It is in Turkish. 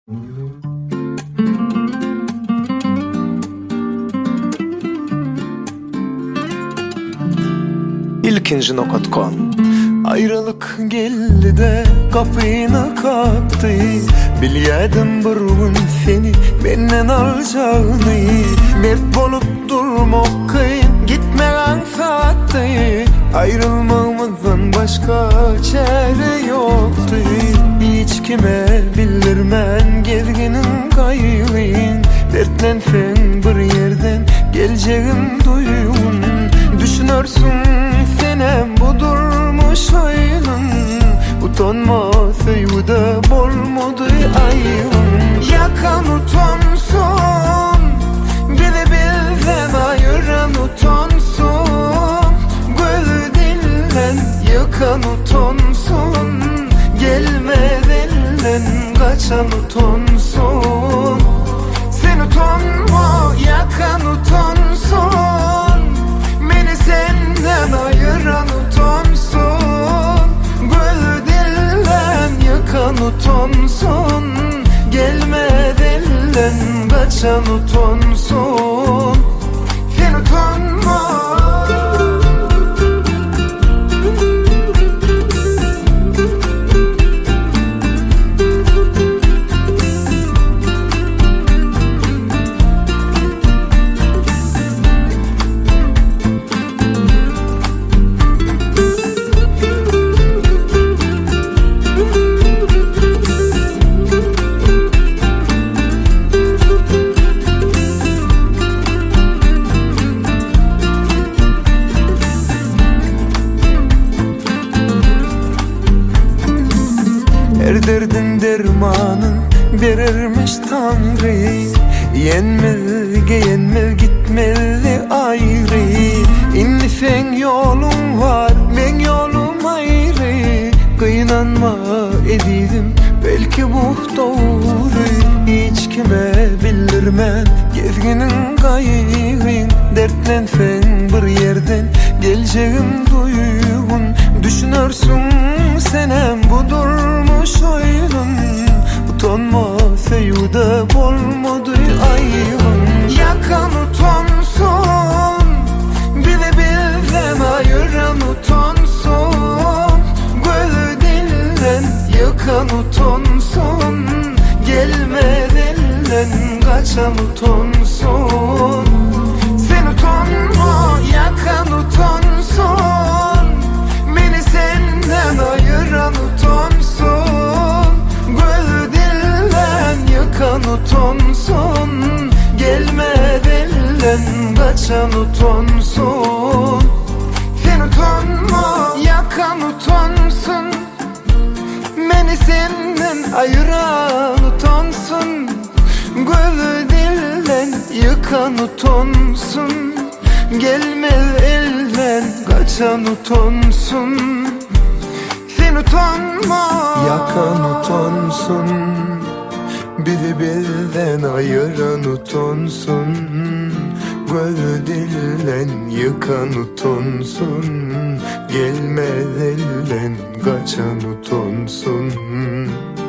İlkinci nokatkon. Ayrılık geldi de kapıyına kalktı. Biliyordum bir gün seni benden alacağını. Mert bolup durmak kıyın, gitmeyen saatte. Ayrılmamızdan başka çare yoktu. Hiç kime bildirmen gezginin kaygın. Dertlensen bir yerden geleceğin duyun. Düşünürsün senem bu durmuş ayın. Utanma sevde bolmadı ayın. Yakan utansın, beni bilden ayıran utansın. Gözü dinlen yakan utansın. Gelmez elden kaçan utansın. Sen utanma yakan utansın. Beni senden ayıran utansın. Gözü dinlen yakan utansın. Gelmez elden kaçan utansın. Sen utanma. Her derdin dermanın verirmiş Tanrı. Yenmezge yenmez gitmeli ayrı. İnni sen yolun var, ben yolum ayrı. Kıynanma edidim, belki bu doğru. Hiç kime bildirmem gezginin kaygın. Dertlensen bir yerden geleceğim duygun. Düşünürsün senem bu durmuş oyunun. Utanma sevde bolmadı ayın. Yakan utansın, bile bilden ayıran utansın. Gözü dinlen yakan utansın. Gelmez elden kaçan utansın. Sen utanma yakan utansın. Beni senden ayıran utansın. Gözü dinlen yakan utansın. Gelmez elden kaçan utansın. Sen utanma yakan utansın. Beni senden ayıran utansın. Gözü dinlen yakan utansın. Gelmez elden kaçan utansın. Sen utanma yakan utansın. Bizi bizden ayıran utansın. Gözü dinlen yakan utansın. Gelmez elden kaçan utansın.